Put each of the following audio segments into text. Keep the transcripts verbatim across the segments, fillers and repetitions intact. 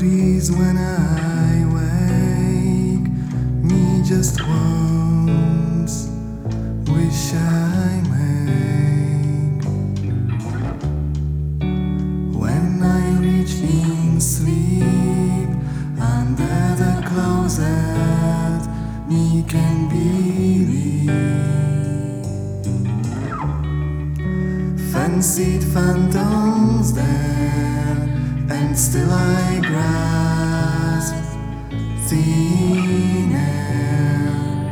increase when I wake. Me just once wish I make. When I reach in sleep under the closet, me can believe. Fancied phantoms there, and still I grasp thin air.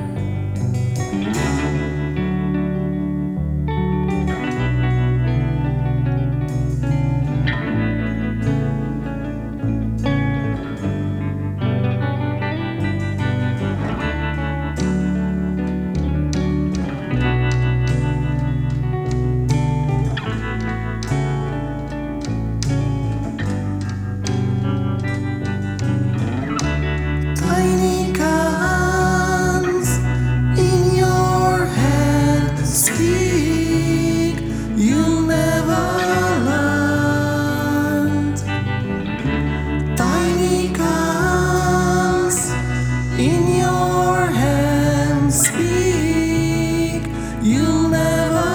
In your hands speak, you'll never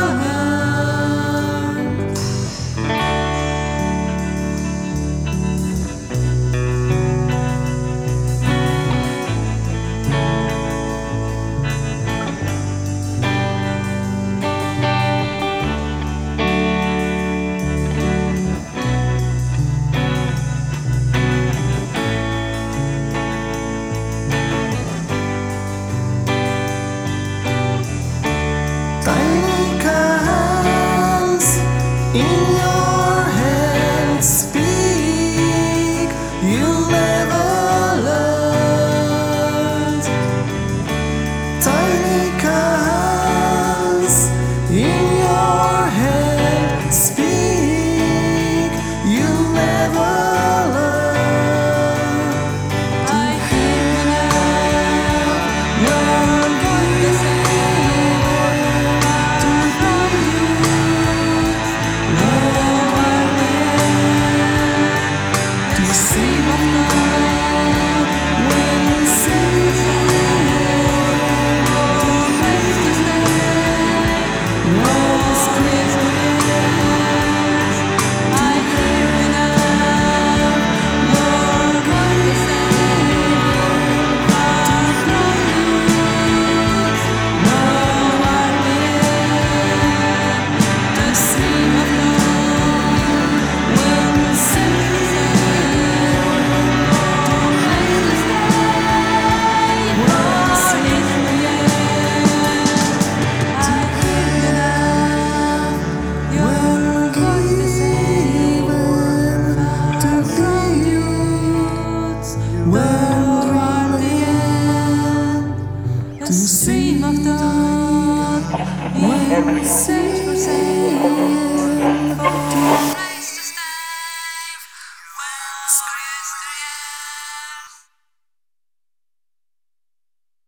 learn. Tiny hands in your hands speak, you'll never learn. Tiny hands in your hands speak, you'll never learn. I hear now your voice. To sing of dawn, when search for safe, to place to stay, when scream.